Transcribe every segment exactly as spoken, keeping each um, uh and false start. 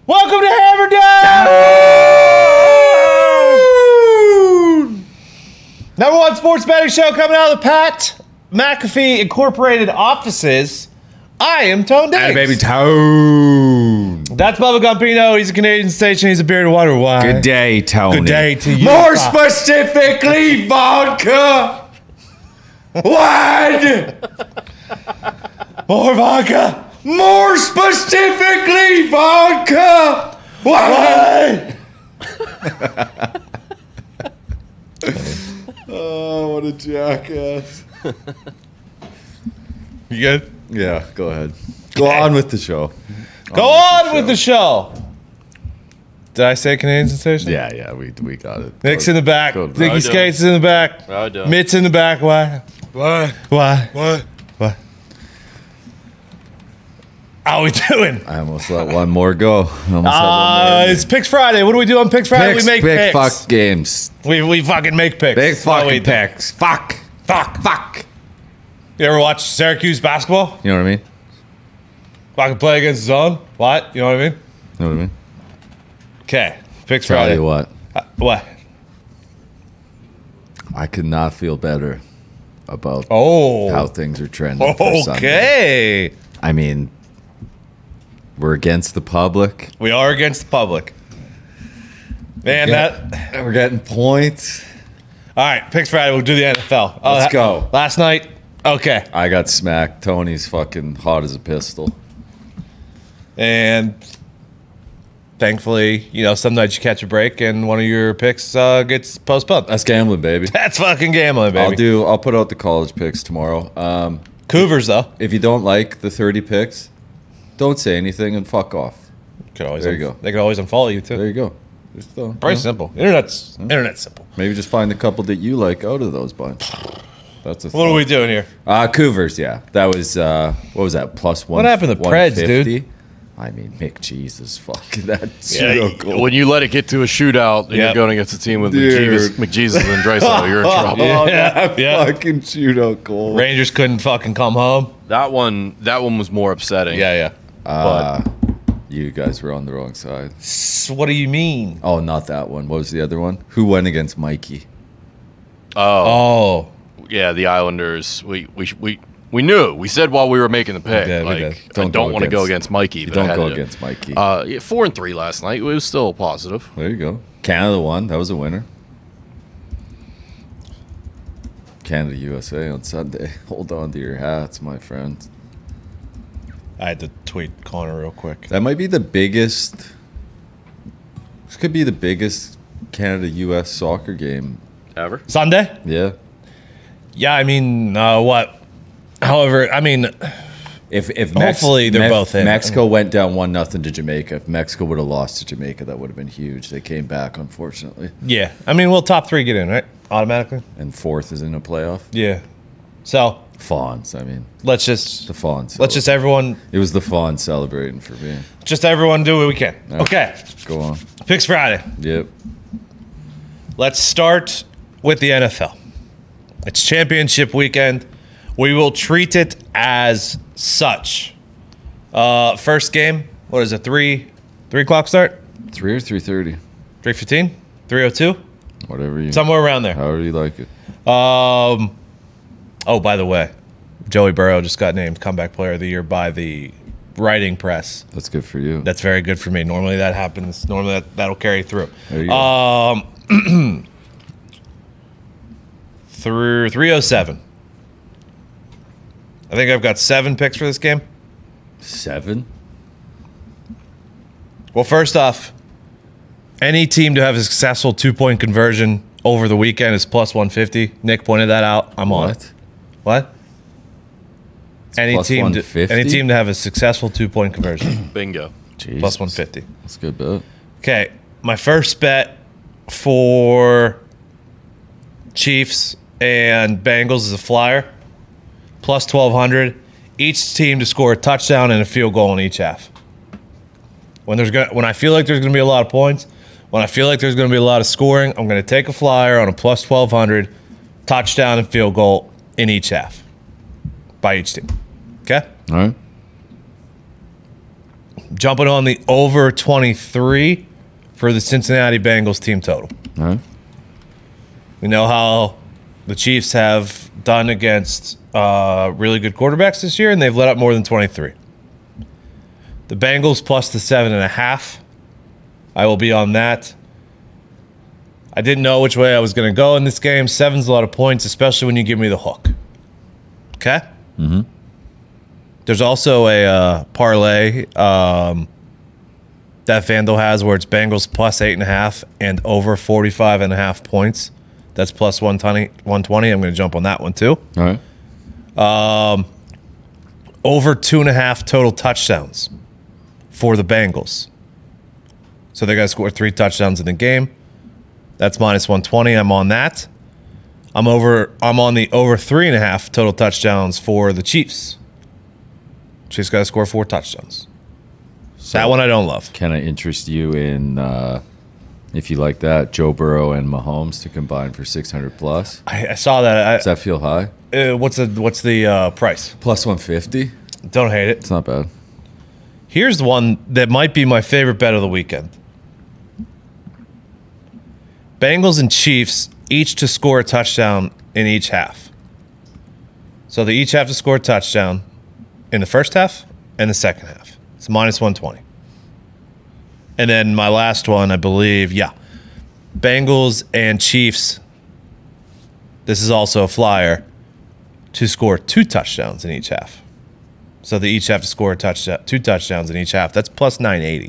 Welcome to Hammer Down! Number one sports betting show coming out of the Pat McAfee Incorporated offices. I am Tone Diggs. Hey, baby Tone. That's Bubba Gumpino. He's a Canadian station. He's a bearded wonder. Why? Good day, Tony. Good day to you. More specifically, vodka. One. More vodka. More specifically, vodka. One. Oh, what a jackass. You good? Yeah, go ahead. Go on with the show. Go on with the show. Did I say Canadian sensation? Yeah, yeah, we we got it. Nick's Go- in the back. go- Dicky I Skates in the back. I don't. Mitt's in the back. Why? What? Why? What? What? How we doing? I almost let one more go. I almost had one Uh, more. it's Picks Friday. What do we do on Picks Friday? Picks, we make big picks. fuck games. We we fucking make picks. Big That's what we fucking do. picks. Fuck. Fuck. Fuck. You ever watch Syracuse basketball? You know what I mean? Fucking play against his own? What? You know what I mean? You know what I mean? Okay. Picks Tell Friday. you what, Uh, what? I could not feel better about Oh. how things are trending. For Sunday. Okay. I mean, we're against the public. We are against the public. Man, Yeah. that. We're getting points. All right, Picks Friday. We'll do the N F L. Oh, Let's that- go. Last night. Okay. I got smacked. Tony's fucking hot as a pistol. And thankfully, you know, some nights you catch a break and one of your picks uh, gets postponed. That's gambling, baby. That's fucking gambling, baby. I'll do. I'll put out the college picks tomorrow. Um, Cougars, though. if you don't like the thirty picks, don't say anything and fuck off. Could always There you un- go. They could always unfollow you, too. There you go. Just, uh, Very you know, simple. Internet's internet's simple. maybe just find the couple that you like out of those bunch. That's a What are we doing here? Uh, Cougars, yeah. That was, uh, what was that, plus one? What happened to Preds, dude? one fifty? I mean, Mick Jesus, fucking that Yeah, pseudo you- goal. when you let it get to a shootout and Yep. you're going against a team with Dude. McJesus, McJesus and Drysdale, you're in trouble. Oh, Yeah, that yeah. fucking shootout goal. Rangers couldn't fucking come home. That one, that one was more upsetting. Yeah, yeah. Uh, you guys were on the wrong side. S- what do you mean? Oh, not that one. What was the other one? Who went against Mikey? Oh, Oh. yeah, the Islanders. We we we we knew. We said while we were making the pick, did, we like did. I Don't don't go want to go against- against Mikey. You but I don't had go to. against Mikey. Uh, yeah, four and three last night. It was still positive. There you go. Canada won. That was a winner. Canada U S A on Sunday. Hold on to your hats, my friends. I had to tweet Connor real quick. That might be the biggest. This could be the biggest Canada U S soccer game. Ever? Sunday? Yeah. Yeah, I mean, uh, what? However, I mean, If if Hopefully they're both in. Mexico went down one nothing to Jamaica. If Mexico would have lost to Jamaica, that would have been huge. They came back, unfortunately, yeah. I mean, we'll top three get in, right? Automatically? and fourth is in a playoff. Yeah. So Fawns, I mean, let's just the Fawns. let's just everyone It was the Fawns celebrating for me. just everyone do what we can. Okay. Go on. Picks Friday. Yep. Let's start with the N F L. It's championship weekend. We will treat it as such. Uh, first game, what is it? Three, three o'clock start? Three or three thirty, Three fifteen? Three o two? whatever you. Somewhere around there. However you like it. Um. Oh, by the way, Joey Burrow just got named Comeback Player of the Year by the writing press. That's good for you. That's very good for me. Normally that happens. Normally that, that'll carry through. There you go. Um. through three oh seven. I think I've got seven picks for this game. Seven. Well, first off, any team to have a successful two-point conversion over the weekend is plus one fifty. Nick pointed that out. I'm on it. What? What? Any plus team, to, one fifty? any team to have a successful two-point conversion, Bingo. Jeez. plus one fifty. That's a good bet. Okay, my first bet for Chiefs and Bengals is a flyer, plus twelve hundred. Each team to score a touchdown and a field goal in each half. When there's gonna, when I feel like there's going to be a lot of points, when I feel like there's going to be a lot of scoring, I'm going to take a flyer on a plus twelve hundred, touchdown and field goal in each half by each team. Okay? All right. jumping on the over twenty-three for the Cincinnati Bengals team total. All right. We know how the Chiefs have done against uh, really good quarterbacks this year, and they've let up more than twenty-three. The Bengals plus the seven and a half. I will be on that. I didn't know which way I was going to go in this game. Seven's a lot of points, especially when you give me the hook. Okay? Mm-hmm. There's also a uh, parlay um, that FanDuel has where it's Bengals plus eight and a half and over forty-five and a half points. That's plus one twenty. I'm going to jump on that one too. All right. Um, over two and a half total touchdowns for the Bengals. So they're going to score three touchdowns in the game. That's minus one twenty. I'm on that. I'm over. I'm on the over three and a half total touchdowns for the Chiefs. Chiefs got to score four touchdowns. So That one I don't love. Can I interest you in, uh, if you like that, Joe Burrow and Mahomes to combine for six hundred plus? I, I saw that. Does that feel high? I, uh, what's the what's the uh, price? Plus one fifty. Don't hate it. It's not bad. Here's the one that might be my favorite bet of the weekend. Bengals and Chiefs each to score a touchdown in each half. So they each have to score a touchdown in the first half and the second half. It's minus one twenty. And then my last one, I believe, yeah. Bengals and Chiefs, this is also a flyer, to score two touchdowns in each half. So they each have to score a touchdown, two touchdowns in each half. That's plus nine eighty.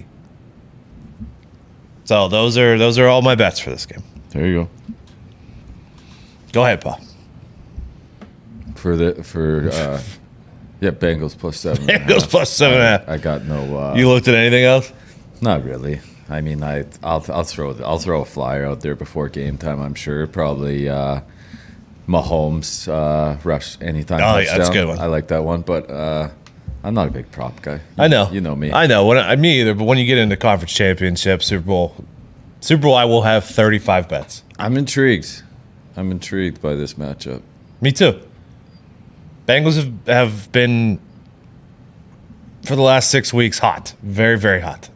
So those are those are all my bets for this game. There you go. Go ahead, Paul. For the for uh, yeah, Bengals plus seven. and a Bengals half. plus seven and a half. I got no. Uh, You looked at anything else? Not really. I mean, I I'll I'll throw I'll throw a flyer out there before game time. I'm sure probably uh, Mahomes uh, rush anytime. Oh, yeah, touchdown. that's a good one. I like that one, but uh, I'm not a big prop guy. I know. You know me. I know. When I, me either. But when you get into conference championship, Super Bowl, Super Bowl, I will have thirty-five bets. I'm intrigued. I'm intrigued by this matchup. Me too. Bengals have, have been for the last six weeks hot, very very hot.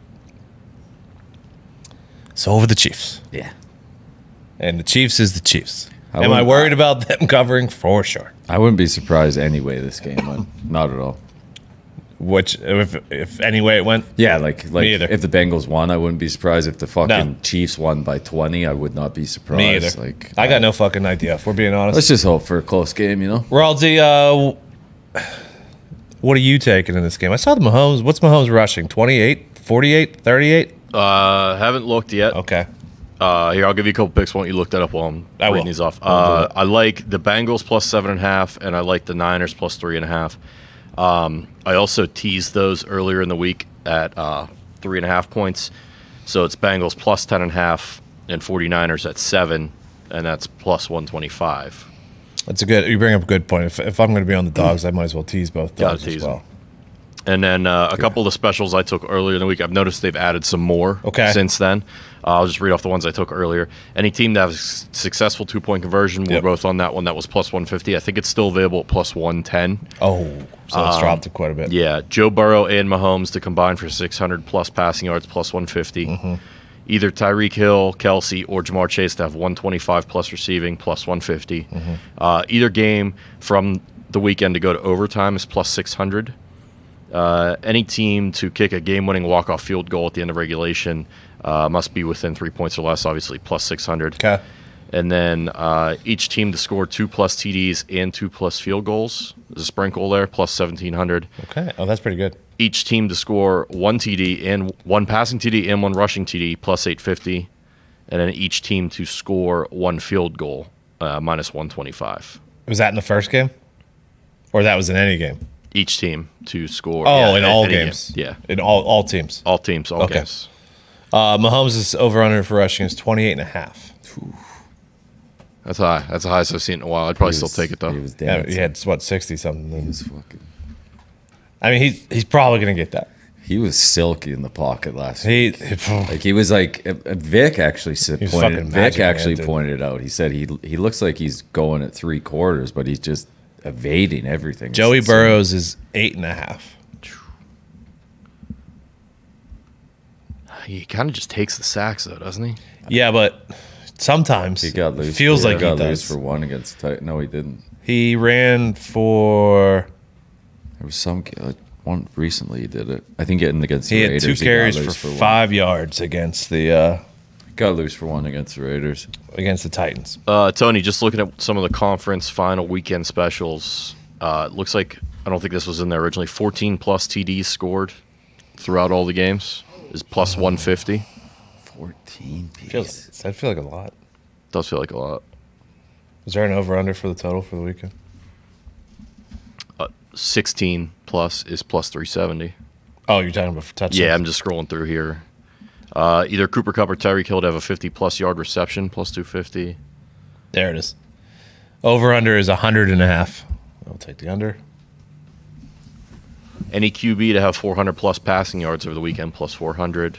So over the Chiefs, Yeah. and the Chiefs is the Chiefs. I Am I wouldn't- worried about them covering? For sure. I wouldn't be surprised anyway. This game went not at all. Which, if if any way it went, Yeah, like like Me either. if the Bengals won, I wouldn't be surprised. If the fucking No. Chiefs won by twenty, I would not be surprised. me either. Like I got no fucking idea. If we're being honest. Let's just hope for a close game, you know. Raldi, uh, what are you taking in this game? I saw the Mahomes. What's Mahomes rushing? twenty-eight, forty-eight, thirty-eight? Uh, haven't looked yet. Okay. Uh, here, I'll give you a couple picks. Why don't you look that up while I'm I reading will. these off? I'll do Uh, I like the Bengals plus seven and a half, and I like the Niners plus three and a half. Um, I also teased those earlier in the week at uh, three and a half points. So it's Bengals plus ten and a half and 49ers at seven, and that's plus one twenty-five. That's a good. You bring up a good point. If, if I'm going to be on the dogs, I might as well tease both Gotta dogs as tease 'em. well. And then uh, a couple of the specials I took earlier in the week, I've noticed they've added some more Okay. since then. Uh, I'll just read off the ones I took earlier. Any team that has successful two-point conversion, we're Yep. both on that one. That was plus one fifty. I think it's still available at plus one ten. Oh, so it's dropped it quite a bit. Um, Yeah, Joe Burrow and Mahomes to combine for six hundred plus passing yards, plus one fifty. Mm-hmm. Either Tyreek Hill, Kelsey, or Jamar Chase to have one twenty-five plus receiving, plus one fifty. Mm-hmm. Uh, either game from the weekend to go to overtime is plus six hundred. Uh, any team to kick a game-winning walk-off field goal at the end of regulation uh, must be within three points or less, obviously, plus six hundred. Okay. And then uh, each team to score two plus T Ds and two plus field goals. There's a sprinkle there, plus seventeen hundred. Okay. Oh, that's pretty good. Each team to score one T D and one passing T D and one rushing T D, plus eight fifty. And then each team to score one field goal, uh, minus one twenty-five. Was that in the first game, or that was in any game? Each team to score. Oh, yeah, in a- all any game. games. Yeah, In all all teams. all teams, all Okay. games. Uh, Mahomes is over under for rushing is twenty-eight and a half. That's high. That's the highest I've seen in a while. I'd probably He still was- take it though. He was Yeah, dancing. he had what sixty something. He was fucking. I mean, he's he's probably gonna get that. He was silky in the pocket last He, week. Like he was like uh, uh, Vic actually said, He's pointed. fucking Vic Magic Man, actually dude. pointed it out. He said he he looks like he's going at three quarters, but he's just evading everything. It's Joey insane. Burrows is eight and a half. He kind of just takes the sacks, though, doesn't he? Yeah, but sometimes He got loose. it feels he like got he loose does. for one against Titan. No, he didn't. He ran for. There was some uh, one recently. He did it. I think getting against the He had Raiders. two he got carries for, loose for one. five yards against the uh, Got loose for one against the Raiders. against the Titans. Uh, Tony, just looking at some of the conference final weekend specials, uh, it looks like, I don't think this was in there originally, fourteen plus T Ds scored throughout all the games is plus one fifty. Fourteen piece. Feels, I feel like a lot. Does feel like a lot. Is there an over under for the total for the weekend? Uh, sixteen plus is plus three seventy. Oh, you're talking about for touchdowns? Yeah, I'm just scrolling through here. Uh, either Cooper Kupp or Tyreek Hill to have a fifty plus yard reception, plus two fifty. There it is. Over under is one hundred and a half. I'll take the under. Any Q B to have four hundred plus passing yards over the weekend, plus four hundred.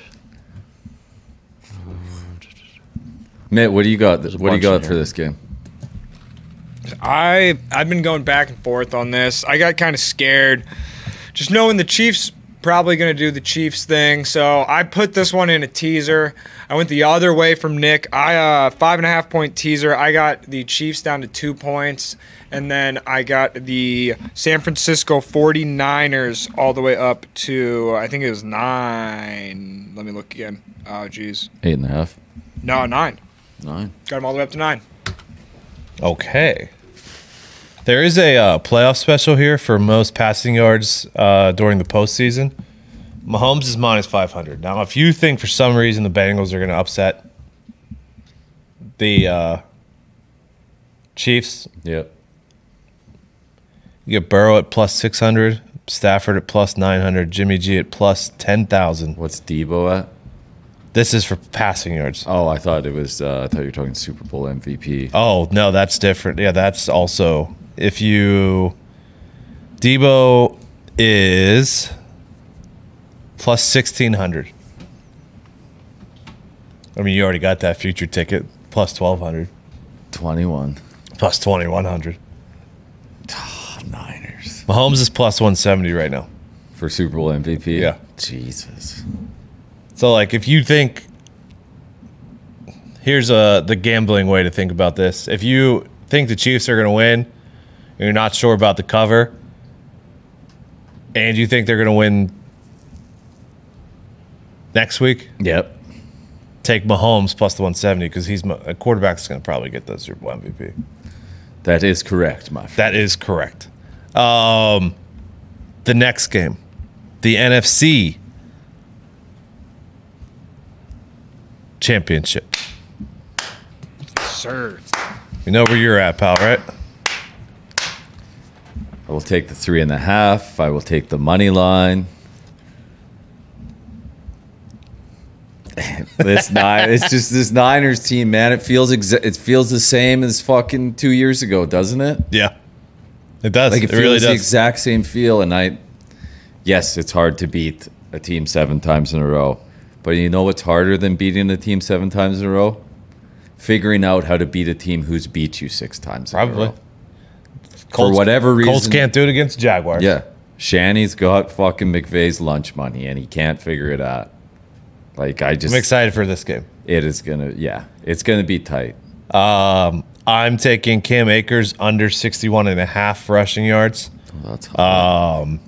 Mitt, what do you got? There's a What do you bunch in got for here. this game? I I've been going back and forth on this. I got kind of scared, just knowing the Chiefs probably going to do the Chiefs thing. So I put this one in a teaser. I went the other way from Nick. I uh five and a half point teaser. I got the Chiefs down to two points, and then I got the San Francisco forty-niners all the way up to I think it was nine. Let me look again. Oh geez, Eight and a half. no nine. Nine. Got them all the way up to nine. Okay. There is a uh, playoff special here for most passing yards uh, during the postseason. Mahomes is minus five hundred. Now, if you think for some reason the Bengals are going to upset the uh, Chiefs, Yep. you get Burrow at plus six hundred, Stafford at plus nine hundred, Jimmy G at plus ten thousand. What's Debo at? This is for passing yards. Oh, I thought it was. Uh, I thought you were talking Super Bowl M V P. Oh, no, that's different. Yeah, that's also if you Debo is plus sixteen hundred. I mean, you already got that future ticket plus twelve hundred, Twenty-one. plus twenty-one hundred. Oh, Niners Mahomes is plus one seventy right now. for Super Bowl M V P. Yeah. Jesus. So, like, if you think, here's a the gambling way to think about this. If you think the Chiefs are going to win, and you're not sure about the cover, and you think they're going to win next week, Yep. take Mahomes plus the one seventy because he's a quarterback's going to probably get the Super Bowl M V P. That is correct, my friend. That is correct. Um, the next game, the N F C Championship. Sir. You know where you're at, pal, right? I will take the three and a half. I will take the money line. This nine, it's just this Niners team, man. It feels exa- it feels the same as fucking two years ago, doesn't it? Yeah. It does. Like it, it feels really the does. exact same feel. And I, yes, it's hard to beat a team seven times in a row. But you know what's harder than beating a team seven times in a row? Figuring out how to beat a team who's beat you six times in Probably. a row. For whatever reason. Colts can't do it against Jaguars. Yeah. Shanny's got fucking McVay's lunch money and he can't figure it out. Like, I just. I'm excited for this game. It is going to, yeah. It's going to be tight. Um, I'm taking Cam Akers under sixty-one and a half rushing yards. Oh, that's hard. Um,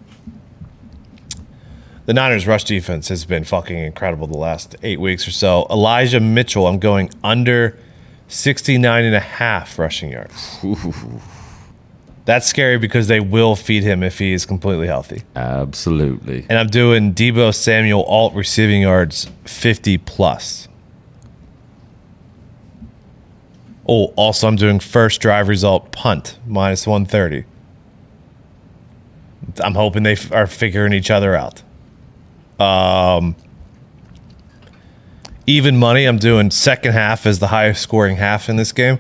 the Niners' rush defense has been fucking incredible the last eight weeks or so. Elijah Mitchell, I'm going under sixty-nine and a half rushing yards. That's scary because they will feed him if he is completely healthy. Absolutely. And I'm doing Debo Samuel alt receiving yards fifty plus. Oh, also I'm doing first drive result punt minus one thirty. I'm hoping they f- are figuring each other out. Um, even money, I'm doing second half as the highest scoring half in this game.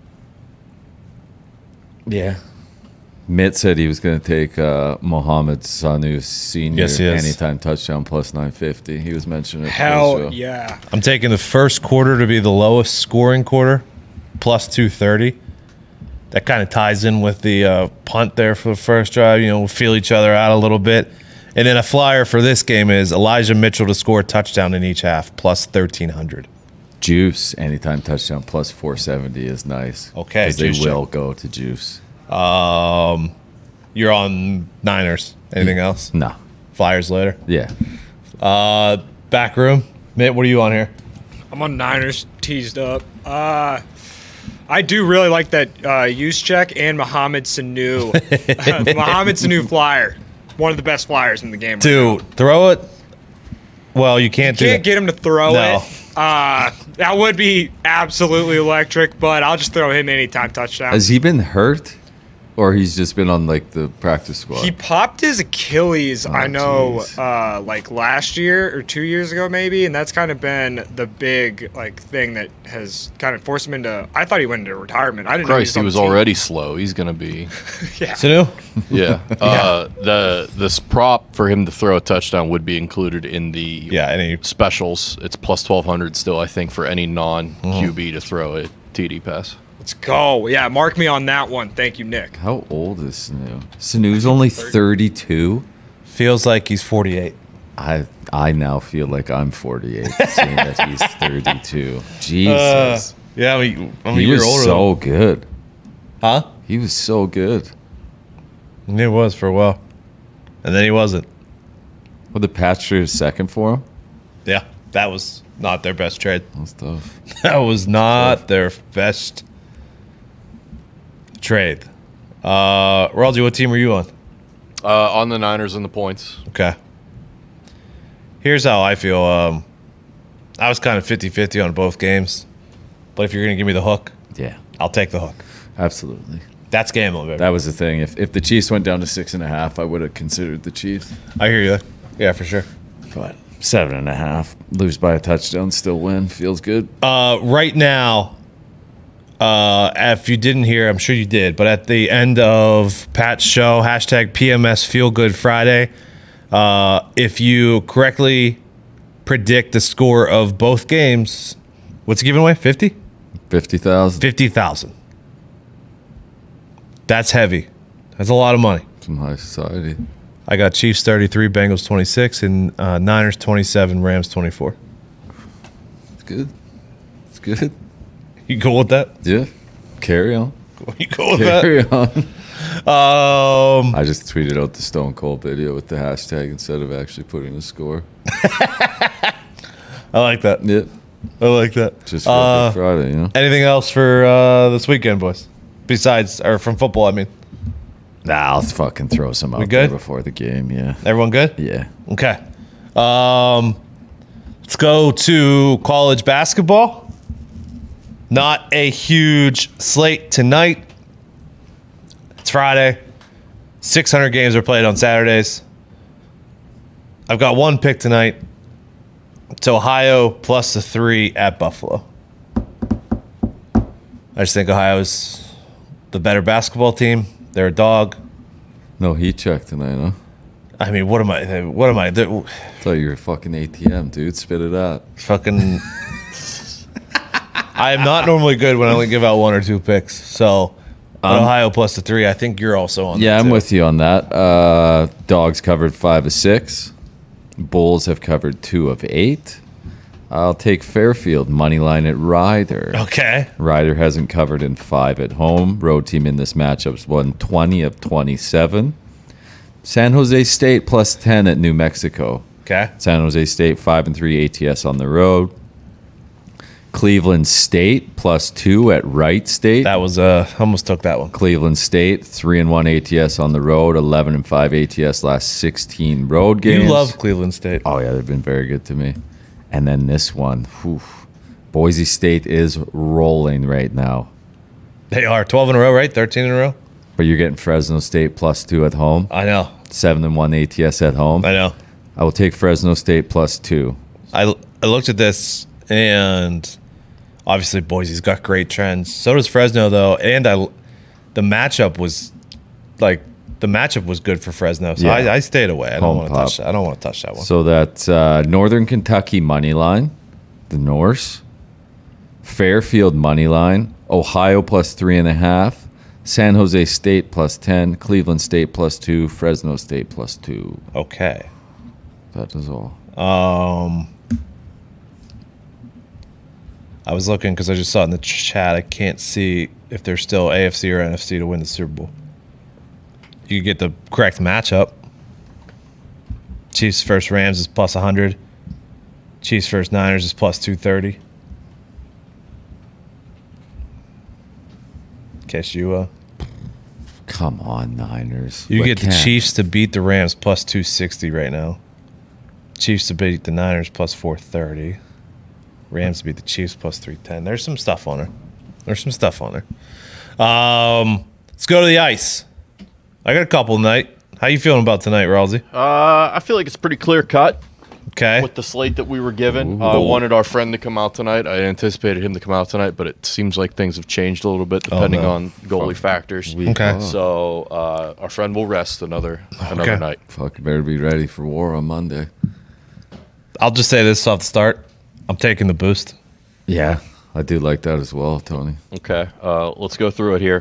Yeah. Mitt said he was going to take uh, Mohamed Sanu Senior Yes, he is. anytime touchdown plus nine fifty. He was mentioning it. Hell before the show. yeah. I'm taking the first quarter to be the lowest scoring quarter, plus two thirty. That kind of ties in with the uh, punt there for the first drive. You know, we'll feel each other out a little bit. And then a flyer for this game is Elijah Mitchell to score a touchdown in each half, plus thirteen hundred. Juice, anytime touchdown, plus four seventy is nice. Okay, because they Juice will check. go to Juice. Um, you're on Niners. Anything else? No. Flyers later. Yeah. Uh, back room. Mitt, what are you on here? I'm on Niners teased up. Uh, I do really like that uh, use check and Mohamed Sanu. Mohamed Sanu flyer. One of the best flyers in the game. To throw it? Well, you can't do Can't that. get him to throw No. it. Uh, that would be absolutely electric, but I'll just throw him anytime touchdown. Has he been hurt? Or he's just been on, like, the practice squad? He popped his Achilles, I know, jeez. uh, like last year or two years ago, maybe, and that's kind of been the big like thing that has kind of forced him into. I thought he went into retirement. I didn't Christ, know he he was was, on the team. already slow. He's gonna be. Yeah. Sanu? Yeah. Uh, the this prop for him to throw a touchdown would be included in the Yeah, any specials. It's plus twelve hundred still, I think, for any non Q B to throw a T D pass. Let's go. Yeah, mark me on that one. Thank you, Nick. How old is Sanu? Sanu's only thirty-two. feels like he's forty-eight. I I now feel like I'm forty-eight, seeing that he's thirty-two. Jesus. Uh, yeah, I mean, I'm a he year was older. so good. Huh? He was so good. It was for a while. And then he wasn't. Well, the patch trade second for him? Yeah, that was not their best trade. That's tough. That was not their best trade. Uh, Raldi, what team are you on? Uh, on the Niners and the points. Okay. Here's how I feel. Um, I was kind of fifty-fifty on both games. But if you're going to give me the hook, Yeah, I'll take the hook. absolutely. That's gambling, baby. That was the thing. If if the Chiefs went down to six and a half, I would have considered the Chiefs. I hear you. Yeah, for sure. But seven and a half, lose by a touchdown, still win, feels good. Uh, right now, uh, if you didn't hear, I'm sure you did, but at the end of Pat's show, hashtag P M S Feel Good Friday, uh, if you correctly predict the score of both games, what's he giving away? fifty? Fifty thousand. fifty thousand. That's heavy. That's a lot of money. Some high society. I got Chiefs thirty-three, Bengals twenty-six, and uh, Niners twenty-seven, Rams twenty-four. It's good. It's good. You cool with that? Yeah. Carry on. You cool with that? Carry on. Um, I just tweeted out the Stone Cold video with the hashtag instead of actually putting a score. I like that. Yeah. I like that. Just for Uh, Good Friday, you know? anything else for uh, this weekend, boys? Besides, or from football, I mean. Nah, I'll fucking throw some out We there good? before the game, yeah. Everyone good? Yeah. Okay. Um, let's go to college basketball. Not a huge slate tonight. It's Friday. six hundred games are played on Saturdays. I've got one pick tonight. It's Ohio plus the three at Buffalo. I just think Ohio's the better basketball team. They're a dog. No heat check tonight, huh? I mean, what am I? What am I? The- Thought you were a fucking A T M, dude. Spit it out. Fucking. I am not normally good when I only give out one or two picks. So, but Um, Ohio plus the three. I think you're also on. Yeah, that I'm too. with you on that. Uh, dogs covered five of six. Bulls have covered two of eight. I'll take Fairfield money line at Ryder. Okay. Ryder hasn't covered in five at home. Road team in this matchup's won twenty of twenty-seven. San Jose State plus ten at New Mexico. Okay. San Jose State five and three A T S on the road. Cleveland State plus two at Wright State. That was uh almost took that one. Cleveland State three and one A T S on the road. Eleven and five A T S last sixteen road games. You love Cleveland State. Oh yeah, they've been very good to me. And then this one, whew, Boise State is rolling right now. They are twelve in a row, right? Thirteen in a row. But you're getting Fresno State plus two at home. I know. Seven and one A T S at home. I know. I will take Fresno State plus two. I I looked at this and obviously Boise's got great trends. So does Fresno though, and I the matchup was like the matchup was good for Fresno. So Yeah. I, I stayed away. I don't Home want to pop. touch that. I don't want to touch that one. So that's uh, Northern Kentucky money line, the Norse, Fairfield money line, Ohio plus three and a half, San Jose State plus ten, Cleveland State plus two, Fresno State plus two. Okay. That is all. Um, I was looking because I just saw it in the ch- chat. I can't see if there's still A F C or N F C to win the Super Bowl. You get the correct matchup. Chiefs versus Rams is plus one hundred. Chiefs versus Niners is plus two thirty. In case you, uh, Come on, Niners. you What get the can- Chiefs to beat the Rams plus two sixty right now. Chiefs to beat the Niners plus four thirty. Rams to beat the Chiefs plus three ten. There's some stuff on there. There's some stuff on there. Um, let's go to the ice. I got a couple tonight. How you feeling about tonight, Ralsy? Uh, I feel like it's pretty clear cut Okay. with the slate that we were given. I wanted our friend to come out tonight. I anticipated him to come out tonight, but it seems like things have changed a little bit depending no. on goalie factors. Okay. So uh, our friend will rest another another Okay. night. Fuck, you better be ready for war on Monday. I'll just say this off the start. I'm taking the boost. Yeah, I do like that as well, Tony. Okay, uh, let's go through it here.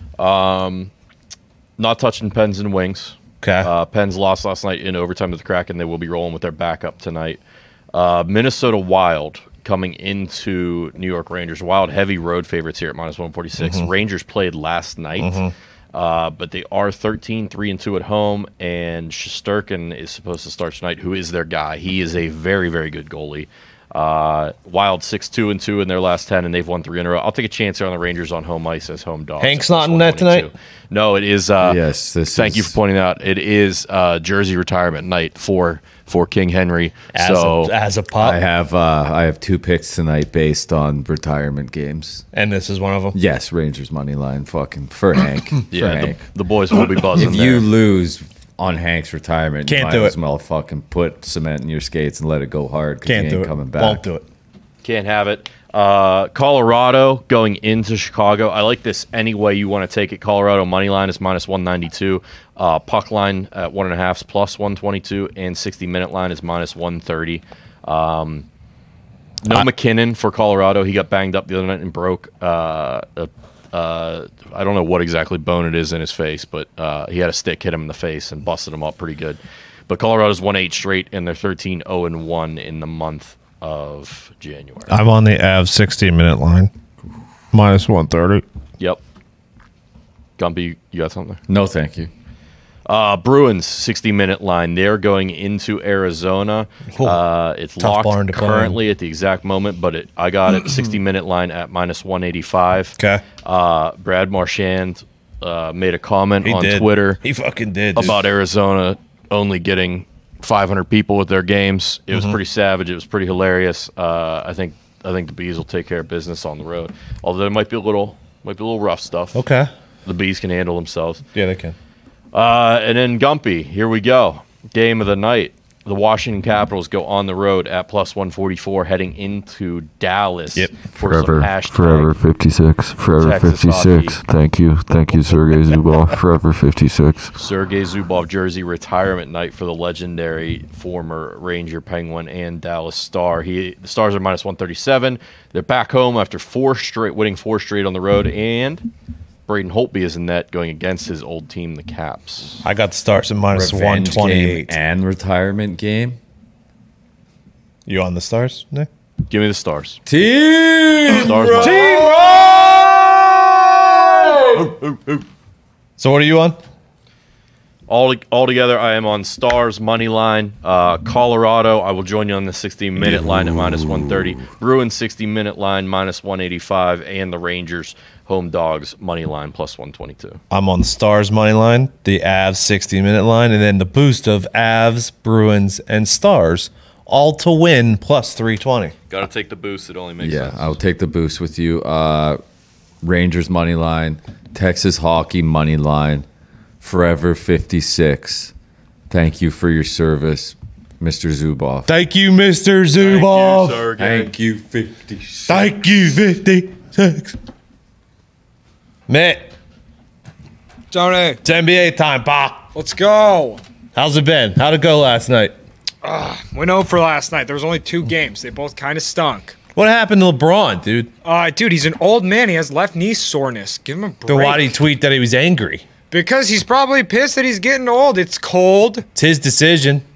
Um, not touching Pens and Wings. Okay. Uh, Pens lost last night in overtime to the Kraken. They will be rolling with their backup tonight. Uh, Minnesota Wild coming into New York Rangers. Wild heavy road favorites here at minus one forty-six. Rangers played last night, uh, but they are thirteen three and two at home, and Shesterkin is supposed to start tonight, who is their guy. He is a very, very good goalie. Uh, Wild six two and two in their last ten, and they've won three in a row. I'll take a chance here on the Rangers on home ice as home dogs. Hank's at not plus in that tonight? one twenty-two. No, it is. Uh, Yes, this Thank you is- for pointing out. It is uh, jersey retirement night for for King Henry. As, so a, as a pup. I have uh, I have two picks tonight based on retirement games. And this is one of them. Yes, Rangers money line, fucking for Hank. for yeah, the, Hank. the boys will be buzzing. If there. you lose on Hank's retirement, Can't you might do as it. well fucking put cement in your skates and let it go hard because Can't you do ain't it. coming back. Won't do it. Can't have it. Uh, Colorado going into Chicago. I like this any way you want to take it. Colorado money line is minus one ninety-two. Uh, puck line at one and a half is plus one twenty-two, and sixty minute line is minus one thirty. Um, no McKinnon for Colorado. He got banged up the other night and broke. Uh, a, uh, I don't know what exactly bone it is in his face, but uh, he had a stick hit him in the face and busted him up pretty good. But Colorado's won eight straight, and they're thirteen oh and one in the month of January. I'm on the Avs sixty minute line. Minus one thirty. Yep. Gumpy, you got something there? No, thank you. Uh, Bruins sixty minute line. They're going into Arizona. Cool. Uh, it's Tough barn locked to climb. currently at the exact moment, but it, I got it sixty minute line at minus one eighty-five. Okay. Uh, Brad Marchand uh, made a comment He on did. Twitter He fucking did. dude. about Arizona only getting five hundred people at their games. It Mm-hmm. was pretty savage. It was pretty hilarious. Uh, I think I think the Bees will take care of business on the road. Although it might be a little might be a little rough stuff. Okay. The Bees can handle themselves. Yeah, they can. Uh, and then Gumpy, here we go. Game of the night. The Washington Capitals go on the road at plus one forty-four, heading into Dallas Yep. for some Forever, hashtag. forever fifty-six, forever Texas fifty-six. hockey. Thank you, thank you, Sergey Zubov. Forever fifty-six. Sergei Zubov jersey retirement night for the legendary former Ranger, Penguin, and Dallas Star. He the Stars are minus one thirty-seven. They're back home after four straight, winning four straight on the road, and Braden Holtby is in net going against his old team, the Caps. I got the Stars at minus one Revenge game twenty-eight. and retirement game. You on the Stars, Nick? Give me the Stars. Team Stars. So what are you on? All altogether, I am on Stars money line. Uh, Colorado, I will join you on the sixty minute line at minus one thirty. Bruins sixty minute line minus one eighty-five, and the Rangers home dogs money line plus one twenty-two. I'm on the Stars money line, the Avs sixty minute line, and then the boost of Avs, Bruins, and Stars, all to win plus three twenty. Got to take the boost. It only makes Yeah, sense. I'll take the boost with you. Uh, Rangers money line, Texas hockey money line, forever fifty-six. Thank you for your service, Mister Zubov. Thank you, Mister Zubov. Thank you, fifty-six. Thank you, fifty-six. Mitt, Tony, it's N B A time, pa. let's go. How's it been? How'd it go last night? Went over for last night. There was only two games. They both kind of stunk. What happened to LeBron, dude? Uh, dude, he's an old man. He has left knee soreness. Give him a break. Then why'd he tweet that he was angry? Because he's probably pissed that he's getting old. It's cold. It's his decision.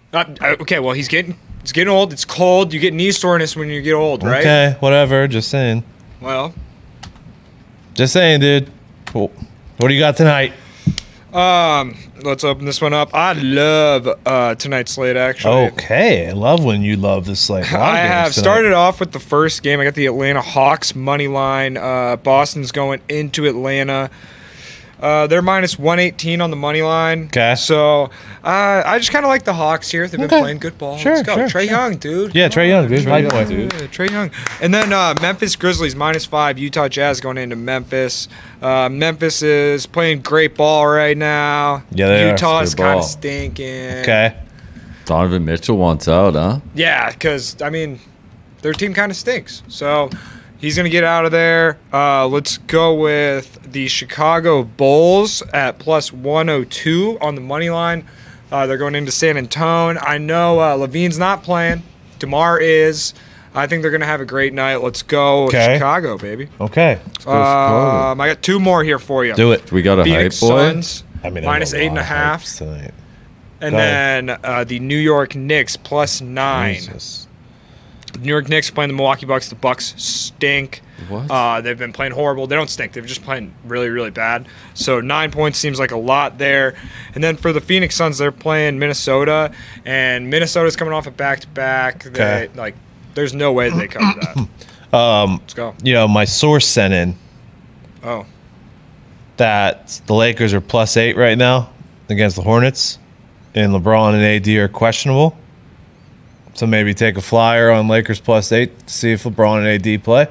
Uh, uh, okay, well he's getting he's getting old. It's cold. You get knee soreness when you get old, right? Okay, whatever. Just saying. Well, Just saying, dude. Cool. What do you got tonight? um, let's open this one up. I love uh, tonight's slate actually. Okay, I love when you love this slate. I have started off with the first game. I got the Atlanta Hawks money line. Uh, Boston's going into Atlanta. Uh, they're minus one eighteen on the money line. 'Kay. So uh, I just kind of like the Hawks here. They've been Okay. playing good ball. Sure, Let's go. sure, Trey sure. Young, dude. Yeah, Come Trae on. Young, dude. High point. Yeah, Trey Young. And then uh, Memphis Grizzlies minus five. Utah Jazz going into Memphis. Uh, Memphis is playing great ball right now. Yeah, they are. Utah's Good kind ball. of stinking. Okay. Donovan Mitchell wants out, huh? Yeah, because, I mean, their team kind of stinks. So he's going to get out of there. Uh, let's go with the Chicago Bulls at plus one oh two on the money line. Uh, they're going into San Antonio. I know uh, Levine's not playing. DeMar is. I think they're going to have a great night. Let's go Okay. Chicago, baby. Okay. Um, I got two more here for you. Do it. We got a Phoenix hype boy. Suns I mean, minus I have eight and a lot of half. hypes tonight. And Go ahead. then uh, the New York Knicks plus nine. Jesus. New York Knicks playing the Milwaukee Bucks. The Bucks stink. What? Uh, they've been playing horrible. They don't stink. They've just playing really, really bad. So nine points seems like a lot there. And then for the Phoenix Suns, they're playing Minnesota, and Minnesota's coming off a back-to-back. They, Okay. like, there's no way that they cover that. Um, Let's go. you know, my source sent in Oh, that the Lakers are plus eight right now against the Hornets, and LeBron and A D are questionable. So maybe take a flyer on Lakers plus eight to see if LeBron and A D play.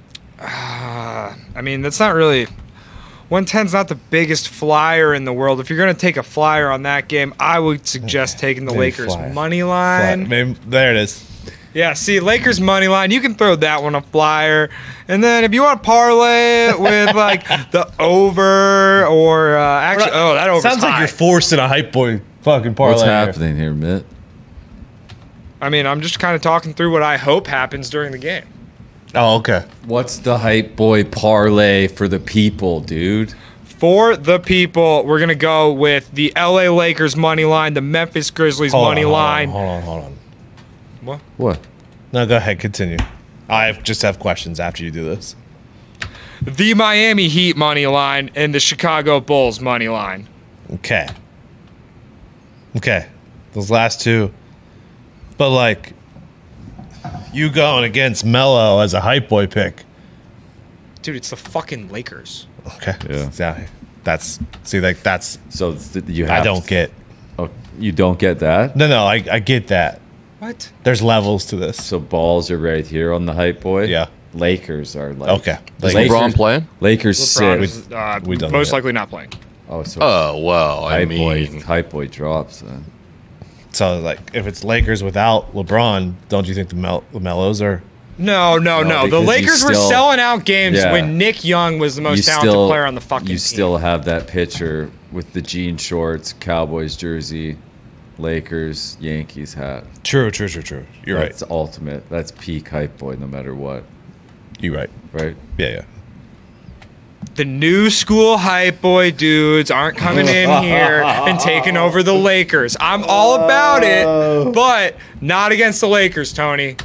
I mean, that's not really. one ten's not the biggest flyer in the world. If you're going to take a flyer on that game, I would suggest taking the Maybe Lakers flyer. money Fly- line. Maybe, there it is. Yeah, see, Lakers money line, you can throw that one a flyer. And then if you want to parlay it with like the over or uh, actually, oh, that over Sounds like you're forcing a hype boy fucking parlay. What's here. happening here, Mitt? I mean, I'm just kind of talking through what I hope happens during the game. Oh, okay. What's the hype boy parlay for the people, dude? For the people, we're gonna go with the L A Lakers money line, the Memphis Grizzlies Hold money on, hold on, line. Hold on, hold on. What? What? No, go ahead. Continue. I just have questions after you do this. The Miami Heat money line and the Chicago Bulls money line. Okay. Okay. Those last two. But, like, you going against Melo as a hype boy pick. Dude, it's the fucking Lakers. Okay. Yeah. Yeah. That's, see, like, that's, So th- you have I don't get. Oh, you don't get that? No, no, I, I get that. What? There's levels to this. So balls are right here on the hype boy. Yeah. Lakers are like Okay. Is Lakers- LeBron playing? Likers LeBron sit. is uh, we done most that. likely not playing. Oh, so Oh well, I hype boy, mean, hype boy drops. Then. So, like, if it's Lakers without LeBron, don't you think the, Mel- the Mellows are. No, no, No, no. The because you Lakers were still- selling out games Yeah. when Nick Young was the most You talented still, player on the fucking you team. still have that picture with the jean shorts, Cowboys jersey, Lakers, Yankees hat. True, true, true, true. You're That's ultimate. That's peak hype boy, no matter what. right. You're right. Right? Yeah, yeah. The new school hype boy dudes aren't coming in here and taking over the Lakers. I'm all about it, but not against the Lakers, Tony.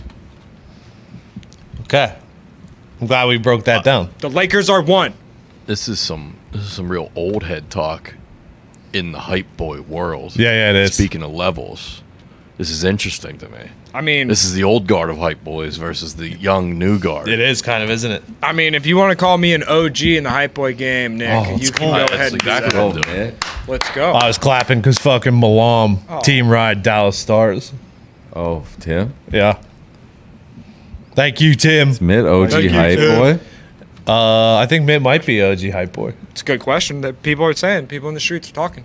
Okay. I'm glad we broke that down. The Lakers are one. this is some this is some real old head talk in the hype boy world. Yeah, yeah, it is. Speaking of levels, this is interesting to me. I mean, This is the old guard of hype boys versus the young new guard. It is kind of, isn't it? I mean, if you want to call me an O G in the hype boy game, Nick, Oh, you let's can go. go That's ahead and exactly do that. what Oh, I'm doing. man. Let's go. I was clapping because fucking Malam Oh. team ride Dallas Stars. Oh, Tim? Yeah. Thank you, Tim. Mid O G Thank you, hype Tim. boy? Uh, I think Mitt might be O G hype boy. It's a good question that people are saying. People in the streets are talking.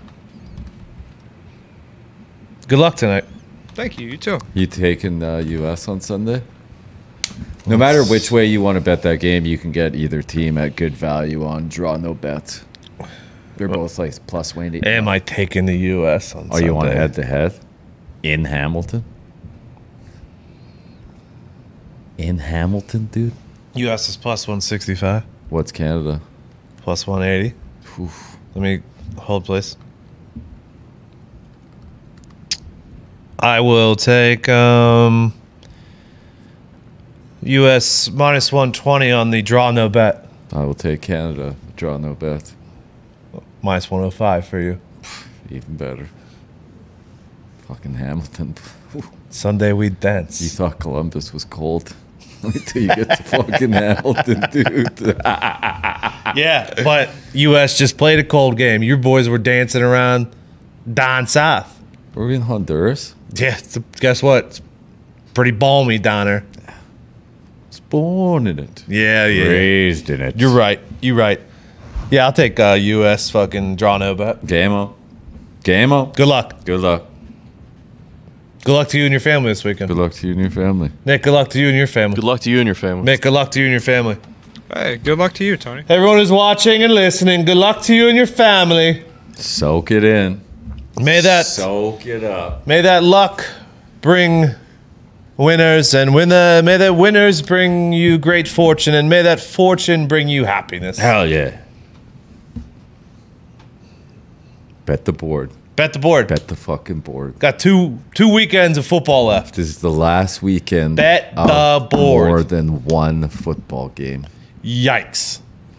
Good luck tonight. Thank you. You too. You taking uh, U S on Sunday? No matter which way you want to bet that game, you can get either team at good value on draw no bets. They're both like plus twenty. Am I taking the U S on Oh, you want Sunday? head to head in Hamilton? In Hamilton, dude. U S is plus one sixty-five, What's Canada? plus one eighty. Oof. Let me hold, please. I will take um, U S minus one twenty on the draw no bet. I will take Canada. Draw no bet. Minus one oh five for you. Even better. Fucking Hamilton. Sunday we You dance. thought Columbus was cold. Wait till you get to fucking Hamilton, dude. Yeah, but U S just played a cold game. Your boys were dancing around down south. Were we in Honduras? Yeah, it's- guess what? It's pretty balmy down there. Was born in it. Yeah, yeah. Raised in it. You're right. You're right. Yeah, I'll take uh, U S fucking draw no bet. Game on. Game on. Good luck. Good luck. Good luck to you and your family this weekend. Good luck to you and your family. Nick, good luck to you and your family. Good luck to you and your family. Nick, good luck to you and your family. Hey, good luck to you, Tony. Everyone who's watching and listening, good luck to you and your family. Soak it in. May that Soak it up. may that luck bring winners, and when the, may that winners bring you great fortune, and may that fortune bring you happiness. Hell yeah. Bet the board. Bet the board. Bet the fucking board. Got two two weekends of football left. This is the last weekend Bet of the board. more than one football game. Yikes.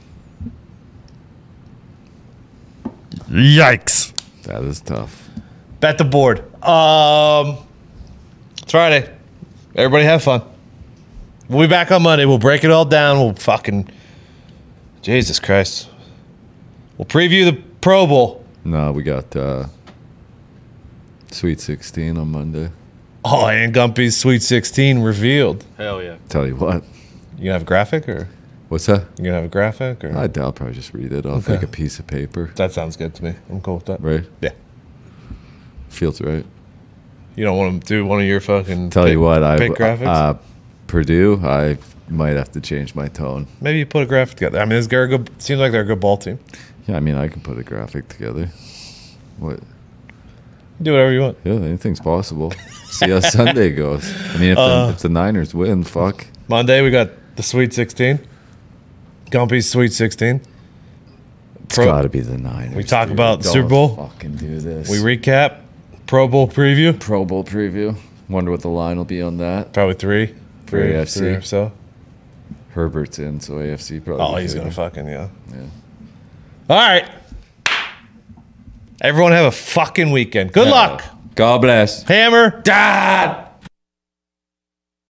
Yikes. That is tough. Bet the board. Um, it's Friday. Everybody have fun. We'll be back on Monday. We'll break it all down. We'll fucking Jesus Christ. We'll preview the Pro Bowl. No, we got uh, Sweet sixteen on Monday. Oh, and Gumpy's Sweet sixteen revealed. Hell yeah. Tell you what. You gonna have a graphic, or What's that? you gonna have a graphic, or I doubt I'll probably just read it off Okay. like a piece of paper. that sounds good to me. I'm cool with that. Right? Yeah. Feels right. You don't want to do one of your fucking Tell pick- you what, I pick graphics. uh, Purdue, I might have to change my tone. Maybe you put a graphic together. I mean, it's a good. Seems like they're a good ball team. Yeah, I mean, I can put a graphic together. What? Do whatever you want. Yeah, anything's possible. See how Sunday goes. I mean, if, Uh, the, if the Niners win, fuck. Monday we got the Sweet sixteen. Gumpy's Sweet sixteen. It's Pro- got to be the Niners. We talk dude. about the Don't Super Bowl. Fucking do this. We recap Pro Bowl preview. Pro Bowl preview. Wonder what the line will be on that. Probably three. For Three, A F C. three or so. Herbert's in, so A F C probably. Oh, he's gonna favor. fucking yeah. Yeah. All right. Everyone have a fucking weekend. Good luck. God bless. Hammer. Dad.